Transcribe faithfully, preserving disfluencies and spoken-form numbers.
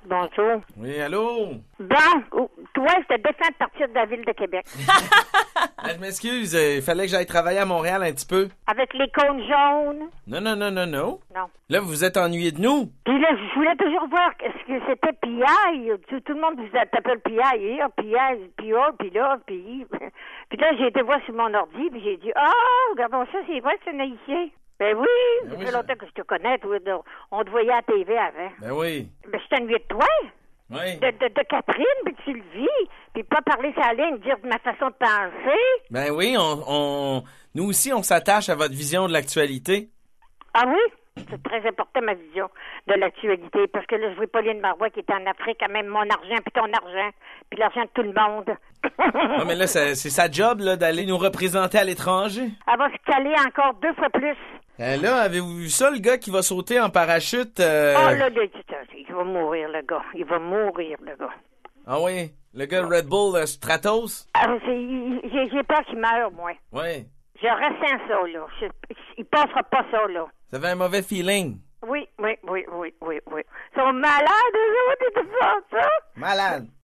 Bonjour. Oui, allô? Bon, toi, je te défends de partir de la ville de Québec. Ah, je m'excuse, euh, il fallait que j'aille travailler à Montréal un petit peu. Avec les cônes jaunes. Non, non, non, non, non. Non. Là, vous vous êtes ennuyé de nous? Puis là, je voulais toujours voir est-ce que c'était P I. Tout, tout le monde vous appelle P I. Ah, P I, P A, puis là, puis... Puis là, j'ai été voir sur mon ordi, puis j'ai dit, ah, oh, regardons ça, c'est vrai, c'est un haïtien. Ben oui, Ben ça oui, fait ça- longtemps que je te connais, toi. donc, On te voyait à la T V avant. Ben oui. Ben, je t'ennuie de toi. Oui. De, de, de Catherine, puis de Sylvie, puis pas parler sa ligne, dire de ma façon de penser. Ben oui, on, on... Nous aussi, on s'attache à votre vision de l'actualité. Ah oui? C'est très important, ma vision de l'actualité, parce que là, je vois Pauline Marois qui est en Afrique, quand même mon argent, puis ton argent, puis l'argent de tout le monde. Ah, mais là, c'est c'est sa job, là, d'aller nous représenter à l'étranger. Elle va se caler encore deux fois plus. Euh, là, avez-vous vu ça, le gars qui va sauter en parachute? euh, Oh là, là, il va mourir, le gars. Il va mourir, le gars. Ah oui, le gars de Red Bull, euh, Stratos? Ah, c'est- il- j'ai j'ai peur qu'il meure, moi. Oui. Je ressens ça, là. Je- il passera pas ça, là. Ça avait un mauvais feeling. Oui, oui, oui, oui, oui, oui. Ils sont malades, eux autres, ils te font ça. Malade.